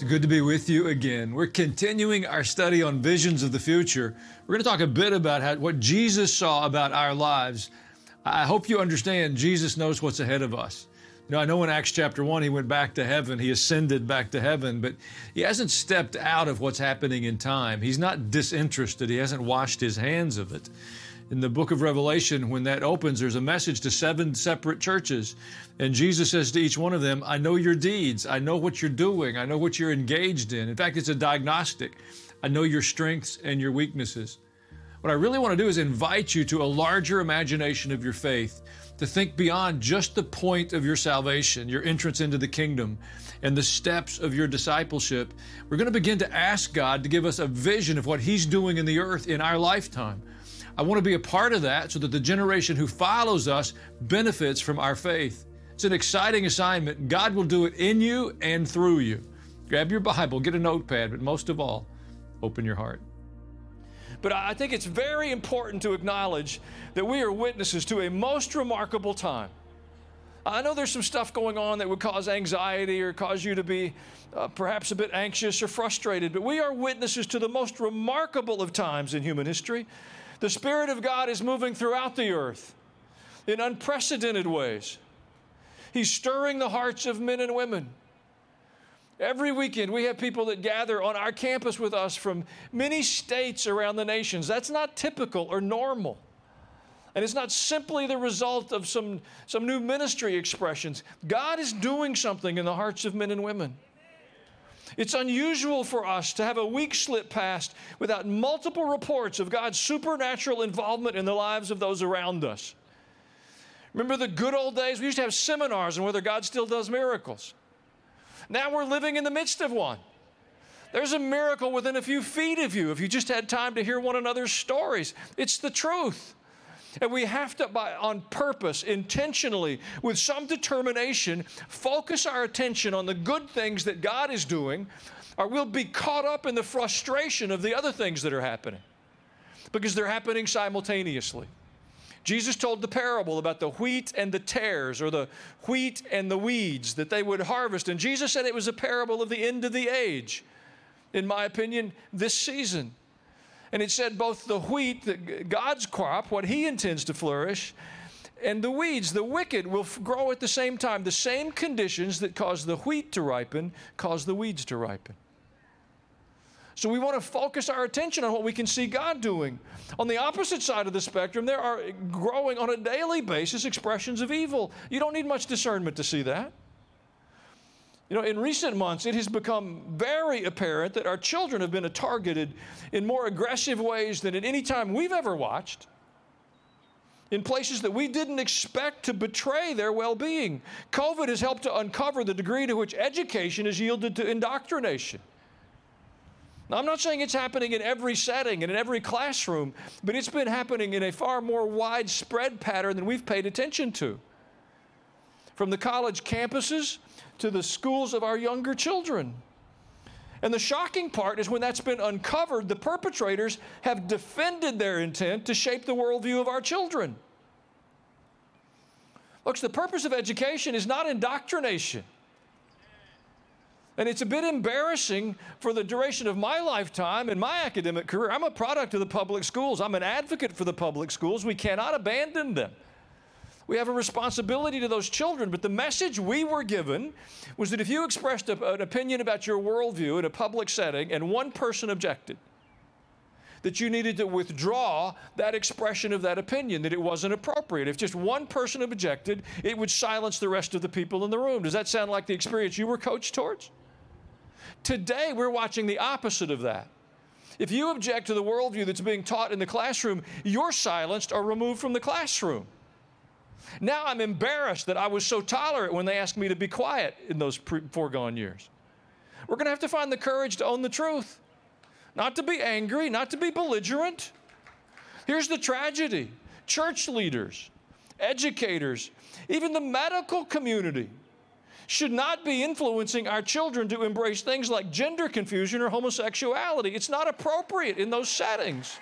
It's good to be with you again. We're continuing our study on visions of the future. We're going to talk a bit about what Jesus saw about our lives. I hope you understand Jesus knows what's ahead of us. You know, I know in Acts chapter 1, he went back to heaven. He ascended back to heaven, but he hasn't stepped out of what's happening in time. He's not disinterested. He hasn't washed his hands of it. In the book of Revelation, when that opens, there's a message to 7 separate churches. And Jesus says to each one of them, I know your deeds. I know what you're doing. I know what you're engaged in. In fact, it's a diagnostic. I know your strengths and your weaknesses. What I really want to do is invite you to a larger imagination of your faith, to think beyond just the point of your salvation, your entrance into the kingdom, and the steps of your discipleship. We're going to begin to ask God to give us a vision of what He's doing in the earth in our lifetime. I want to be a part of that so that the generation who follows us benefits from our faith. It's an exciting assignment. God will do it in you and through you. Grab your Bible, get a notepad, but most of all, open your heart. But I think it's very important to acknowledge that we are witnesses to a most remarkable time. I know there's some stuff going on that would cause anxiety or cause you to be perhaps a bit anxious or frustrated, but we are witnesses to the most remarkable of times in human history. The Spirit of God is moving throughout the earth in unprecedented ways. He's stirring the hearts of men and women. Every weekend, we have people that gather on our campus with us from many states around the nations. That's not typical or normal. And it's not simply the result of some new ministry expressions. God is doing something in the hearts of men and women. It's unusual for us to have a week slip past without multiple reports of God's supernatural involvement in the lives of those around us. Remember the good old days? We used to have seminars on whether God still does miracles. Now we're living in the midst of one. There's a miracle within a few feet of you if you just had time to hear one another's stories. It's the truth. And we have to, on purpose, intentionally, with some determination, focus our attention on the good things that God is doing, or we'll be caught up in the frustration of the other things that are happening, because they're happening simultaneously. Jesus told the parable about the wheat and the tares, or the wheat and the weeds that they would harvest. And Jesus said it was a parable of the end of the age, in my opinion, this season. And it said both the wheat, God's crop, what He intends to flourish, and the weeds, the wicked, will grow at the same time. The same conditions that cause the wheat to ripen cause the weeds to ripen. So we want to focus our attention on what we can see God doing. On the opposite side of the spectrum, there are growing on a daily basis expressions of evil. You don't need much discernment to see that. You know, in recent months, it has become very apparent that our children have been targeted in more aggressive ways than at any time we've ever watched, in places that we didn't expect to betray their well-being. COVID has helped to uncover the degree to which education is yielded to indoctrination. Now, I'm not saying it's happening in every setting and in every classroom, but it's been happening in a far more widespread pattern than we've paid attention to. From the college campuses to the schools of our younger children. And the shocking part is when that's been uncovered, the perpetrators have defended their intent to shape the worldview of our children. Look, the purpose of education is not indoctrination. And it's a bit embarrassing for the duration of my lifetime and my academic career. I'm a product of the public schools. I'm an advocate for the public schools. We cannot abandon them. We have a responsibility to those children, but the message we were given was that if you expressed an opinion about your worldview in a public setting and one person objected, that you needed to withdraw that expression of that opinion, that it wasn't appropriate. If just one person objected, it would silence the rest of the people in the room. Does that sound like the experience you were coached towards? Today, we're watching the opposite of that. If you object to the worldview that's being taught in the classroom, you're silenced or removed from the classroom. Now I'm embarrassed that I was so tolerant when they asked me to be quiet in those foregone years. We're going to have to find the courage to own the truth, not to be angry, not to be belligerent. Here's the tragedy. Church leaders, educators, even the medical community should not be influencing our children to embrace things like gender confusion or homosexuality. It's not appropriate in those settings.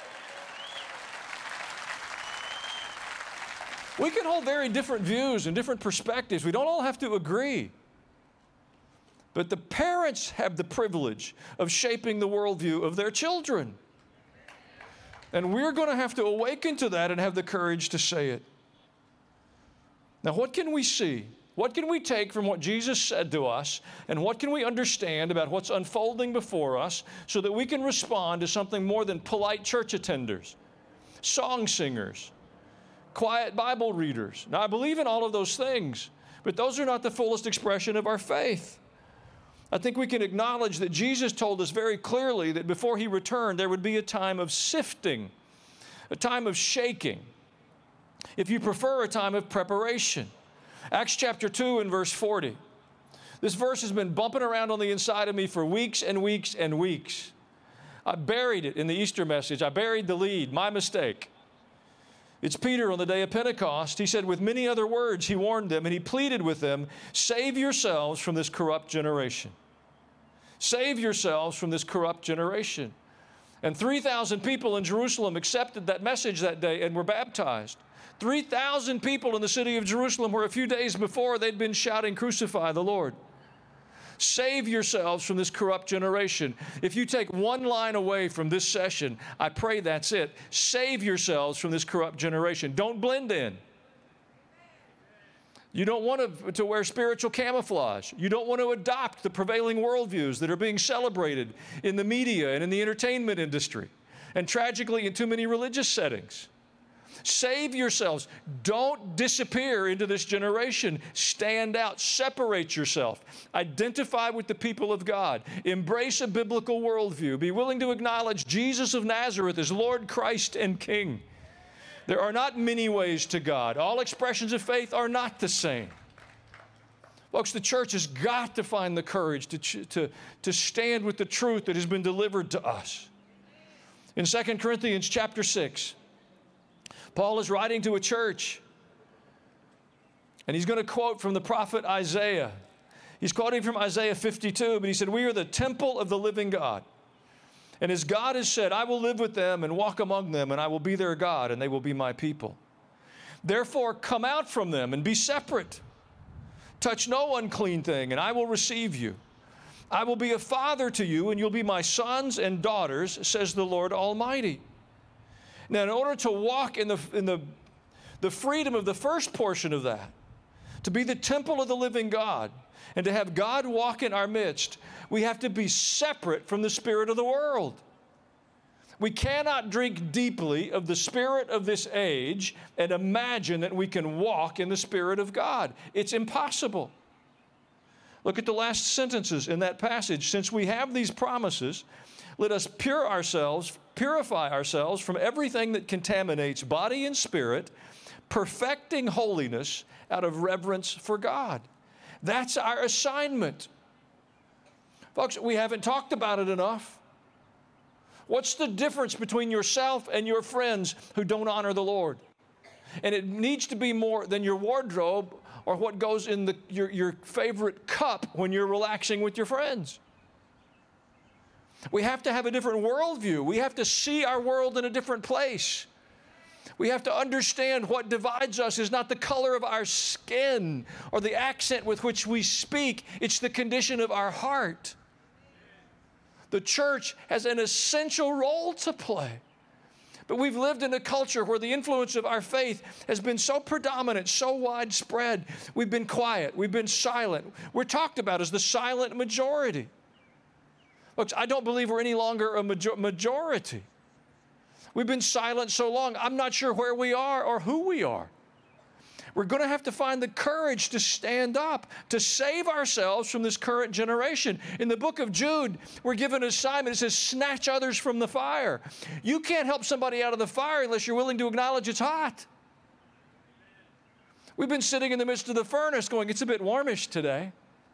We can hold very different views and different perspectives. We don't all have to agree. But the parents have the privilege of shaping the worldview of their children. And we're going to have to awaken to that and have the courage to say it. Now, what can we see? What can we take from what Jesus said to us, and what can we understand about what's unfolding before us so that we can respond to something more than polite church attenders, song singers, quiet Bible readers? Now, I believe in all of those things, but those are not the fullest expression of our faith. I think we can acknowledge that Jesus told us very clearly that before He returned, there would be a time of sifting, a time of shaking. If you prefer, a time of preparation. Acts chapter 2 and verse 40. This verse has been bumping around on the inside of me for weeks and weeks and weeks. I buried it in the Easter message. I buried the lead. My mistake. It's Peter on the day of Pentecost. He said, with many other words, he warned them and he pleaded with them, save yourselves from this corrupt generation. Save yourselves from this corrupt generation. And 3,000 people in Jerusalem accepted that message that day and were baptized. 3,000 people in the city of Jerusalem where a few days before they'd been shouting, crucify the Lord. Save yourselves from this corrupt generation. If you take one line away from this session, I pray that's it. Save yourselves from this corrupt generation. Don't blend in. You don't want to wear spiritual camouflage. You don't want to adopt the prevailing worldviews that are being celebrated in the media and in the entertainment industry, and tragically in too many religious settings. Save yourselves. Don't disappear into this generation. Stand out. Separate yourself. Identify with the people of God. Embrace a biblical worldview. Be willing to acknowledge Jesus of Nazareth as Lord, Christ, and King. There are not many ways to God. All expressions of faith are not the same. Folks, the church has got to find the courage to stand with the truth that has been delivered to us. In 2 Corinthians chapter 6, Paul is writing to a church, and he's going to quote from the prophet Isaiah. He's quoting from Isaiah 52, but he said, we are the temple of the living God. And as God has said, I will live with them and walk among them, and I will be their God, and they will be my people. Therefore, come out from them and be separate. Touch no unclean thing, and I will receive you. I will be a father to you, and you'll be my sons and daughters, says the Lord Almighty. Now, in order to walk in the freedom of the first portion of that, to be the temple of the living God, and to have God walk in our midst, we have to be separate from the spirit of the world. We cannot drink deeply of the spirit of this age and imagine that we can walk in the Spirit of God. It's impossible. Look at the last sentences in that passage. Since we have these promises, let us purify ourselves from everything that contaminates body and spirit, perfecting holiness out of reverence for God. That's our assignment. Folks, we haven't talked about it enough. What's the difference between yourself and your friends who don't honor the Lord? And it needs to be more than your wardrobe or what goes in your favorite cup when you're relaxing with your friends. We have to have a different worldview. We have to see our world in a different place. We have to understand what divides us is not the color of our skin or the accent with which we speak. It's the condition of our heart. The church has an essential role to play. But we've lived in a culture where the influence of our faith has been so predominant, so widespread. We've been quiet. We've been silent. We're talked about as the silent majority. Folks, I don't believe we're any longer a majority. We've been silent so long, I'm not sure where we are or who we are. We're going to have to find the courage to stand up, to save ourselves from this current generation. In the book of Jude, we're given an assignment. It says, snatch others from the fire. You can't help somebody out of the fire unless you're willing to acknowledge it's hot. We've been sitting in the midst of the furnace going, it's a bit warmish today.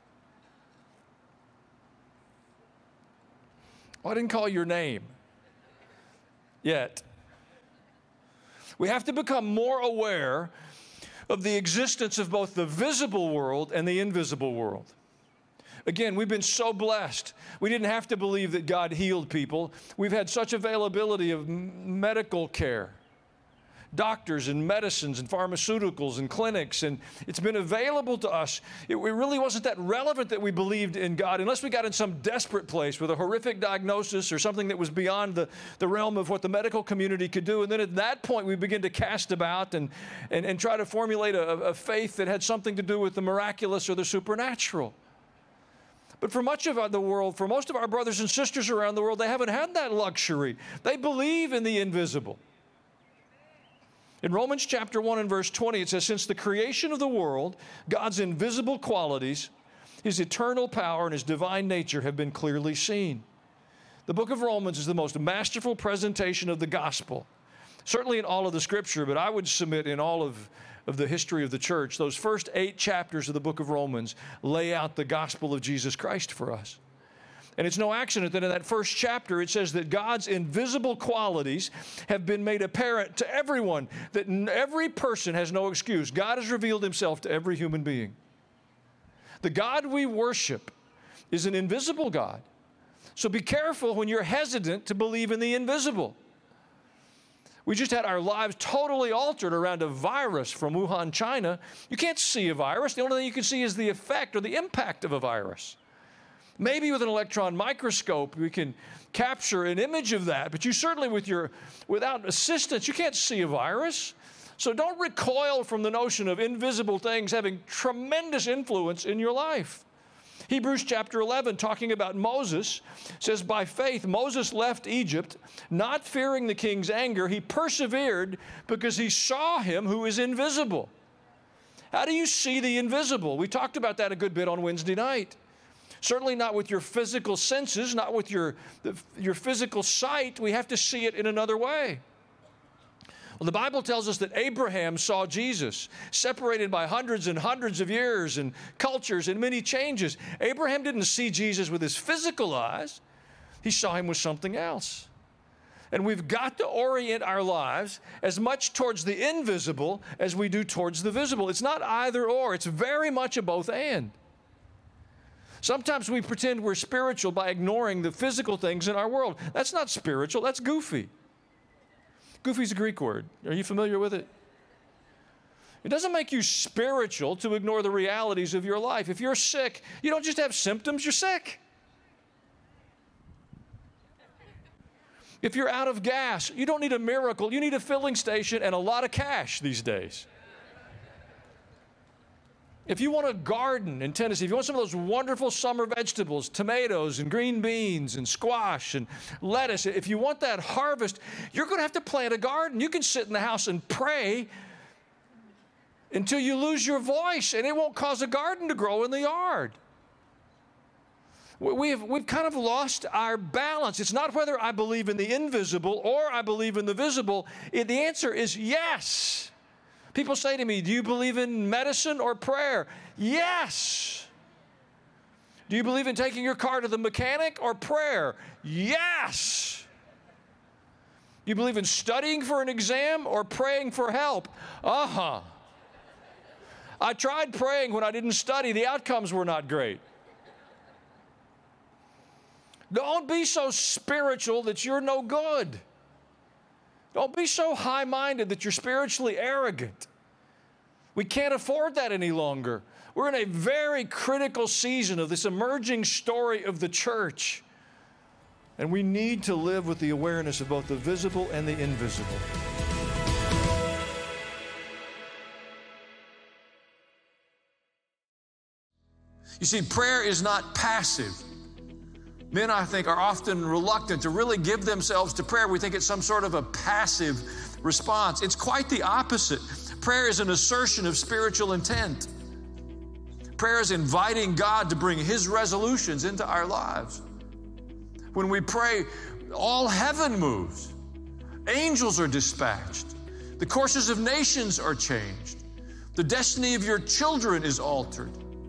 Well, I didn't call your name yet. We have to become more aware of the existence of both the visible world and the invisible world. Again, we've been so blessed. We didn't have to believe that God healed people. We've had such availability of medical care, doctors and medicines and pharmaceuticals and clinics, and it's been available to us. It really wasn't that relevant that we believed in God unless we got in some desperate place with a horrific diagnosis or something that was beyond the realm of what the medical community could do. And then at that point, we begin to cast about and try to formulate a faith that had something to do with the miraculous or the supernatural. But for much of the world, for most of our brothers and sisters around the world, they haven't had that luxury. They believe in the invisible. In Romans chapter 1 and verse 20, it says, since the creation of the world, God's invisible qualities, His eternal power and His divine nature have been clearly seen. The book of Romans is the most masterful presentation of the gospel, certainly in all of the Scripture, but I would submit in all of the history of the church. Those first 8 chapters of the book of Romans lay out the gospel of Jesus Christ for us. And it's no accident that in that first chapter it says that God's invisible qualities have been made apparent to everyone, that every person has no excuse. God has revealed Himself to every human being. The God we worship is an invisible God. So be careful when you're hesitant to believe in the invisible. We just had our lives totally altered around a virus from Wuhan, China. You can't see a virus. The only thing you can see is the effect or the impact of a virus. Maybe with an electron microscope, we can capture an image of that, but you certainly without assistance, you can't see a virus. So don't recoil from the notion of invisible things having tremendous influence in your life. Hebrews chapter 11, talking about Moses, says, by faith Moses left Egypt, not fearing the king's anger. He persevered because he saw Him who is invisible. How do you see the invisible? We talked about that a good bit on Wednesday night. Certainly not with your physical senses, not with your physical sight. We have to see it in another way. Well, the Bible tells us that Abraham saw Jesus, separated by hundreds and hundreds of years and cultures and many changes. Abraham didn't see Jesus with his physical eyes. He saw Him with something else. And we've got to orient our lives as much towards the invisible as we do towards the visible. It's not either or. It's very much a both and. Sometimes we pretend we're spiritual by ignoring the physical things in our world. That's not spiritual, that's goofy. Goofy's a Greek word. Are you familiar with it? It doesn't make you spiritual to ignore the realities of your life. If you're sick, you don't just have symptoms, you're sick. If you're out of gas, you don't need a miracle. You need a filling station and a lot of cash these days. If you want a garden in Tennessee, if you want some of those wonderful summer vegetables, tomatoes and green beans and squash and lettuce, if you want that harvest, you're going to have to plant a garden. You can sit in the house and pray until you lose your voice, and it won't cause a garden to grow in the yard. We've kind of lost our balance. It's not whether I believe in the invisible or I believe in the visible. The answer is yes. People say to me, do you believe in medicine or prayer? Yes. Do you believe in taking your car to the mechanic or prayer? Yes. Do you believe in studying for an exam or praying for help? I tried praying when I didn't study. The outcomes were not great. Don't be so spiritual that you're no good. Don't be so high-minded that you're spiritually arrogant. We can't afford that any longer. We're in a very critical season of this emerging story of the church. And we need to live with the awareness of both the visible and the invisible. You see, prayer is not passive. Men, I think, are often reluctant to really give themselves to prayer. We think it's some sort of a passive response. It's quite the opposite. Prayer is an assertion of spiritual intent. Prayer is inviting God to bring His resolutions into our lives. When we pray, all heaven moves. Angels are dispatched. The courses of nations are changed. The destiny of your children is altered.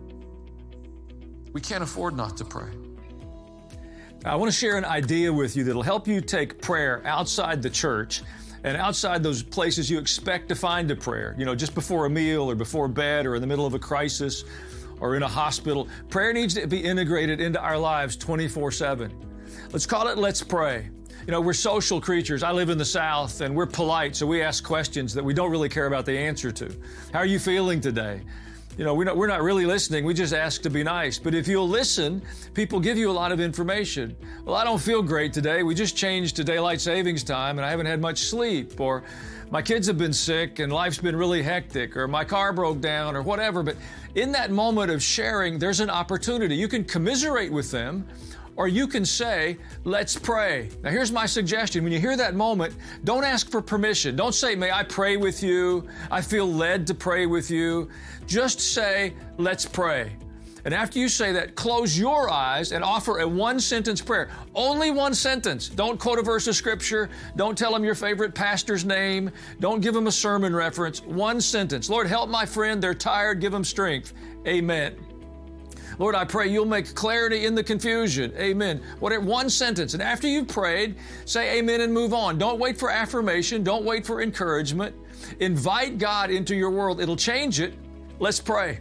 We can't afford not to pray. I want to share an idea with you that'll help you take prayer outside the church and outside those places you expect to find a prayer. You know, just before a meal or before bed or in the middle of a crisis or in a hospital. Prayer needs to be integrated into our lives 24/7. Let's call it Let's Pray. You know, we're social creatures. I live in the South, and we're polite, so we ask questions that we don't really care about the answer to. How are you feeling today? You know, we're not really listening. We just ask to be nice. But if you'll listen, people give you a lot of information. Well, I don't feel great today. We just changed to daylight savings time, and I haven't had much sleep. Or my kids have been sick, and life's been really hectic. Or my car broke down, or whatever. But in that moment of sharing, there's an opportunity. You can commiserate with them, or you can say, let's pray. Now, here's my suggestion. When you hear that moment, don't ask for permission. Don't say, may I pray with you? I feel led to pray with you. Just say, let's pray. And after you say that, close your eyes and offer a one-sentence prayer. Only one sentence. Don't quote a verse of Scripture. Don't tell them your favorite pastor's name. Don't give them a sermon reference. One sentence. Lord, help my friend. They're tired. Give them strength. Amen. Lord, I pray you'll make clarity in the confusion. Amen. Whatever, one sentence. And after you've prayed, say amen and move on. Don't wait for affirmation. Don't wait for encouragement. Invite God into your world. It'll change it. Let's pray.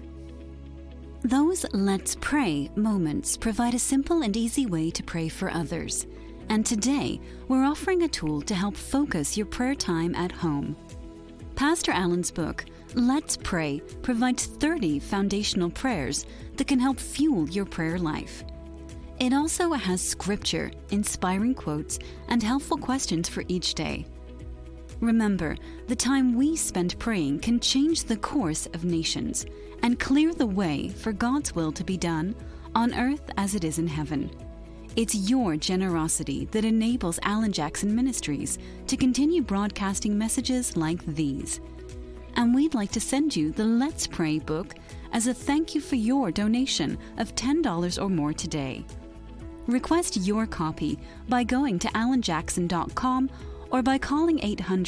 Those Let's Pray moments provide a simple and easy way to pray for others. And today, we're offering a tool to help focus your prayer time at home. Pastor Allen's book, Let's Pray, provides 30 foundational prayers that can help fuel your prayer life. It also has scripture, inspiring quotes, and helpful questions for each day. Remember, the time we spend praying can change the course of nations and clear the way for God's will to be done on earth as it is in heaven. It's your generosity that enables Alan Jackson Ministries to continue broadcasting messages like these. And we'd like to send you the Let's Pray book as a thank you for your donation of $10 or more today. Request your copy by going to alanjackson.com or by calling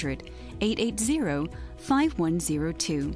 800-880-5102.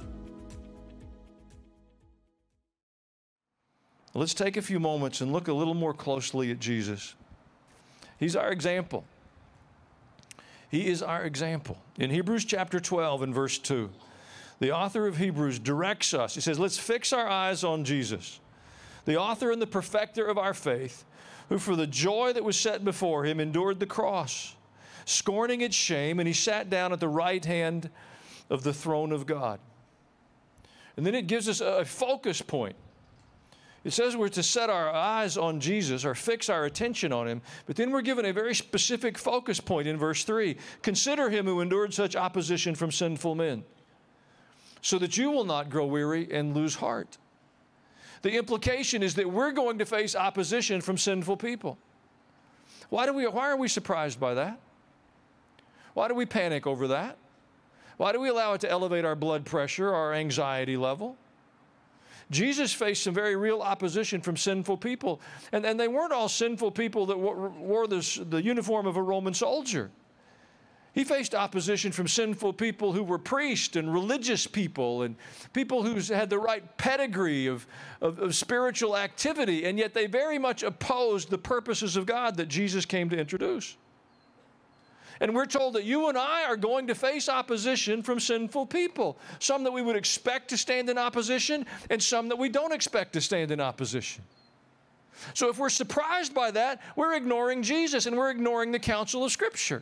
Let's take a few moments and look a little more closely at Jesus. He's our example. He is our example. In Hebrews chapter 12 and verse 2, the author of Hebrews directs us. He says, let's fix our eyes on Jesus, the author and the perfecter of our faith, who for the joy that was set before him endured the cross, scorning its shame, and he sat down at the right hand of the throne of God. And then it gives us a focus point. It says we're to set our eyes on Jesus or fix our attention on him, but then we're given a very specific focus point in verse 3. Consider him who endured such opposition from sinful men, so that you will not grow weary and lose heart. The implication is that we're going to face opposition from sinful people. Why are we surprised by that? Why do we panic over that? Why do we allow it to elevate our blood pressure, our anxiety level? Jesus faced some very real opposition from sinful people. And they weren't all sinful people that wore the uniform of a Roman soldier. He faced opposition from sinful people who were priests and religious people and people who had the right pedigree of spiritual activity, and yet they very much opposed the purposes of God that Jesus came to introduce. And we're told that you and I are going to face opposition from sinful people. Some that we would expect to stand in opposition, and some that we don't expect to stand in opposition. So if we're surprised by that, we're ignoring Jesus and we're ignoring the counsel of Scripture.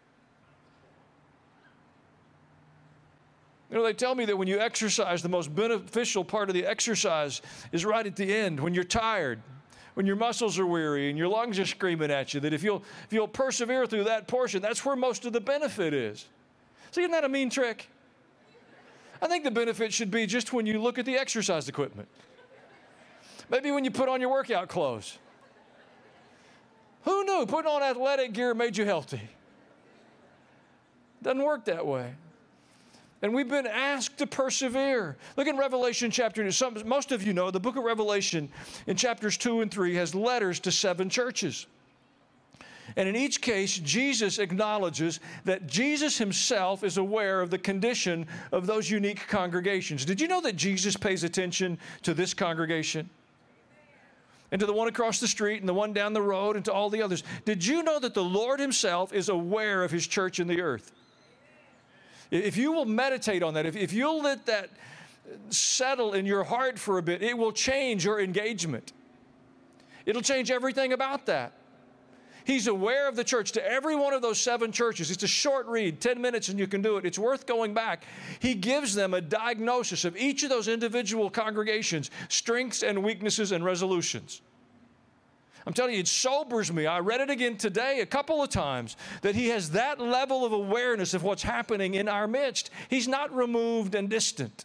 You know, they tell me that when you exercise, the most beneficial part of the exercise is right at the end, when you're tired, when your muscles are weary and your lungs are screaming at you, that if you'll persevere through that portion, that's where most of the benefit is. See, isn't that a mean trick? I think the benefit should be just when you look at the exercise equipment. Maybe when you put on your workout clothes. Who knew putting on athletic gear made you healthy? Doesn't work that way. And we've been asked to persevere. Look in Revelation chapter 2. Most of you know the book of Revelation in chapters 2 and 3 has letters to 7 churches. And in each case, Jesus acknowledges that Jesus himself is aware of the condition of those unique congregations. Did you know that Jesus pays attention to this congregation? And to the one across the street and the one down the road and to all the others. Did you know that the Lord himself is aware of his church in the earth? If you will meditate on that, if you'll let that settle in your heart for a bit, it will change your engagement. It'll change everything about that. He's aware of the church. To every one of those 7 churches, it's a short read, 10 minutes and you can do it. It's worth going back. He gives them a diagnosis of each of those individual congregations, strengths and weaknesses and resolutions. I'm telling you, it sobers me. I read it again today a couple of times, that he has that level of awareness of what's happening in our midst. He's not removed and distant.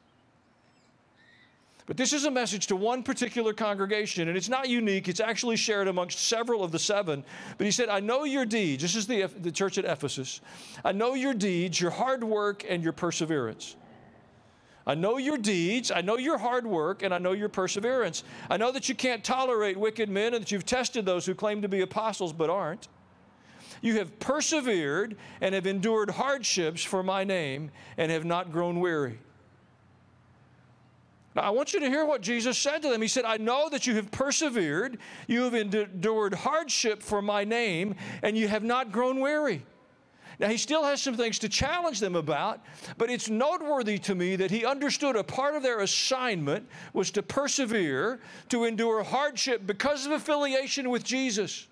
But this is a message to one particular congregation, and it's not unique. It's actually shared amongst several of the 7. But he said, I know your deeds. This is the church at Ephesus. I know your deeds, your hard work, and your perseverance. I know your deeds, I know your hard work, and I know your perseverance. I know that you can't tolerate wicked men and that you've tested those who claim to be apostles but aren't. You have persevered and have endured hardships for my name and have not grown weary. Now, I want you to hear what Jesus said to them. He said, I know that you have persevered, you have endured hardship for my name, and you have not grown weary. Now, he still has some things to challenge them about, but it's noteworthy to me that he understood a part of their assignment was to persevere, to endure hardship because of affiliation with Jesus.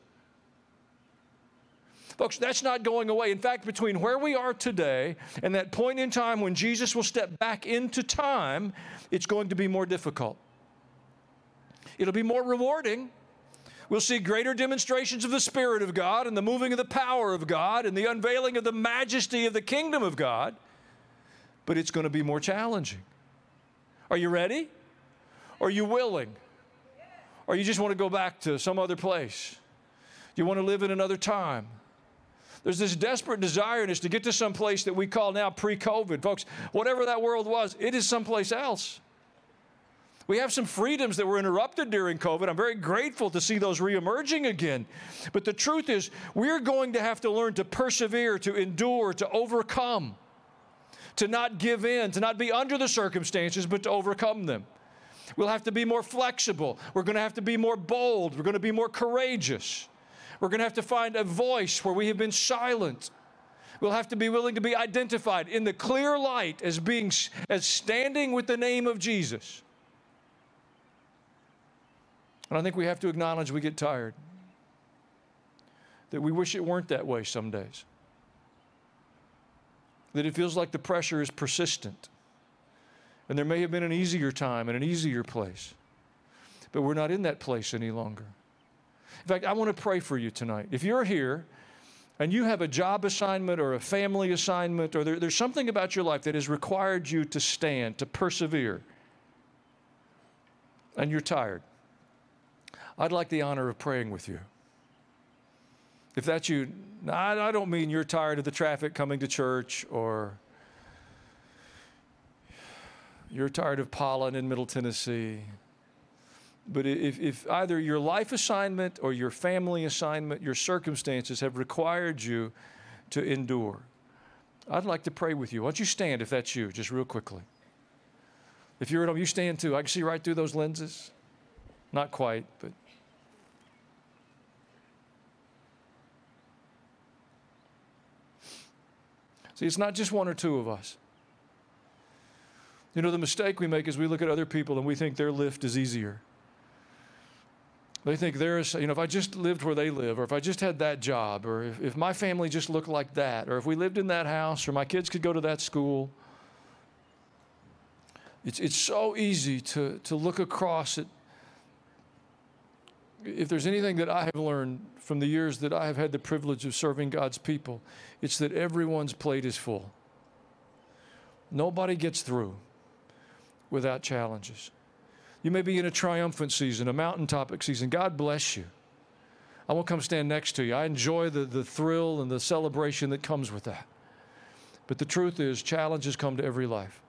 Folks, that's not going away. In fact, between where we are today and that point in time when Jesus will step back into time, it's going to be more difficult. It'll be more rewarding. We'll see greater demonstrations of the Spirit of God and the moving of the power of God and the unveiling of the majesty of the kingdom of God, but it's going to be more challenging. Are you ready? Are you willing? Or you just want to go back to some other place? You want to live in another time? There's this desperate desire in us to get to some place that we call now pre-COVID. Folks, whatever that world was, it is someplace else. We have some freedoms that were interrupted during COVID. I'm very grateful to see those reemerging again. But the truth is, we're going to have to learn to persevere, to endure, to overcome, to not give in, to not be under the circumstances, but to overcome them. We'll have to be more flexible. We're going to have to be more bold. We're going to be more courageous. We're going to have to find a voice where we have been silent. We'll have to be willing to be identified in the clear light as standing with the name of Jesus. And I think we have to acknowledge we get tired, that we wish it weren't that way some days, that it feels like the pressure is persistent, and there may have been an easier time and an easier place, but we're not in that place any longer. In fact, I want to pray for you tonight. If you're here and you have a job assignment or a family assignment, or there's something about your life that has required you to stand, to persevere, and you're tired, I'd like the honor of praying with you. If that's you, I don't mean you're tired of the traffic coming to church, or you're tired of pollen in Middle Tennessee. But if either your life assignment or your family assignment, your circumstances have required you to endure, I'd like to pray with you. Why don't you stand if that's you, just real quickly. If you're at home, you stand too. I can see right through those lenses. Not quite, but. See, it's not just one or two of us. You know, the mistake we make is we look at other people and we think their lift is easier. They think if I just lived where they live, or if I just had that job, or if my family just looked like that, or if we lived in that house, or my kids could go to that school. It's so easy to look across at. If there's anything that I have learned from the years that I have had the privilege of serving God's people, it's that everyone's plate is full. Nobody gets through without challenges. You may be in a triumphant season, a mountaintopic season. God bless you. I won't come stand next to you. I enjoy the thrill and the celebration that comes with that. But the truth is, challenges come to every life.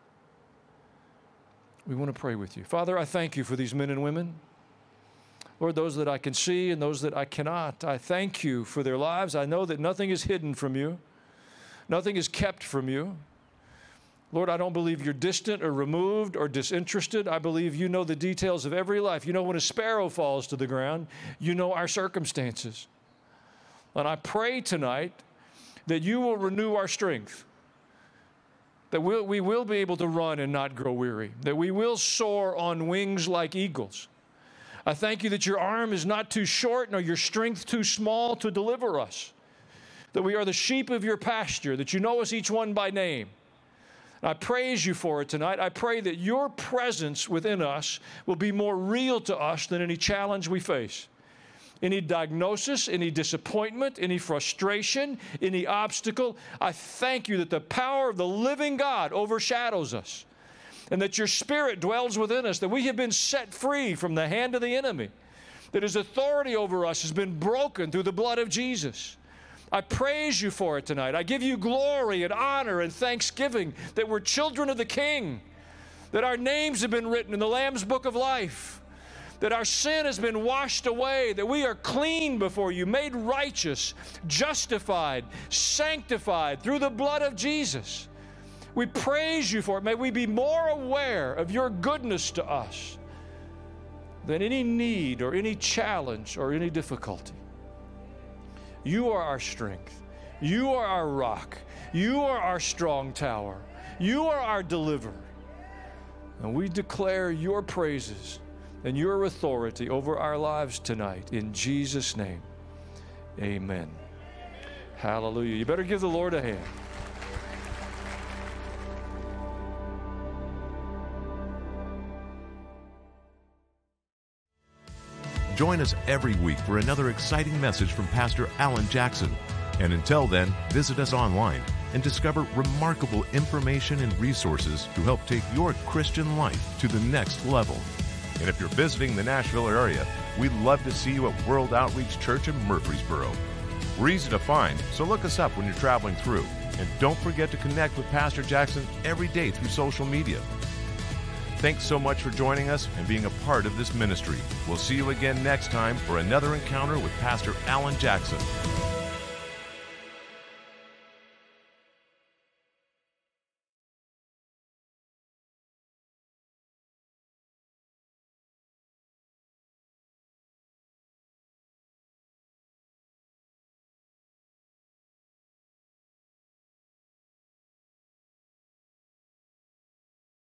We want to pray with you. Father, I thank you for these men and women. Lord, those that I can see and those that I cannot, I thank you for their lives. I know that nothing is hidden from you. Nothing is kept from you. Lord, I don't believe you're distant or removed or disinterested. I believe you know the details of every life. You know when a sparrow falls to the ground. You know our circumstances. And I pray tonight that you will renew our strength, that we will be able to run and not grow weary, that we will soar on wings like eagles. I thank you that your arm is not too short nor your strength too small to deliver us, that we are the sheep of your pasture, that you know us each one by name. And I praise you for it tonight. I pray that your presence within us will be more real to us than any challenge we face. Any diagnosis, any disappointment, any frustration, any obstacle, I thank you that the power of the living God overshadows us and that your Spirit dwells within us, that we have been set free from the hand of the enemy, that his authority over us has been broken through the blood of Jesus. I praise you for it tonight. I give you glory and honor and thanksgiving that we're children of the King, that our names have been written in the Lamb's Book of Life, that our sin has been washed away, that we are clean before you, made righteous, justified, sanctified through the blood of Jesus. We praise you for it. May we be more aware of your goodness to us than any need or any challenge or any difficulty. You are our strength. You are our rock. You are our strong tower. You are our deliverer. And we declare your praises and your authority over our lives tonight. In Jesus' name, amen. Hallelujah. You better give the Lord a hand. Join us every week for another exciting message from Pastor Alan Jackson. And until then, visit us online and discover remarkable information and resources to help take your Christian life to the next level. And if you're visiting the Nashville area, we'd love to see you at World Outreach Church in Murfreesboro. We're easy to find, so look us up when you're traveling through. And don't forget to connect with Pastor Jackson every day through social media. Thanks so much for joining us and being a part of this ministry. We'll see you again next time for another encounter with Pastor Alan Jackson.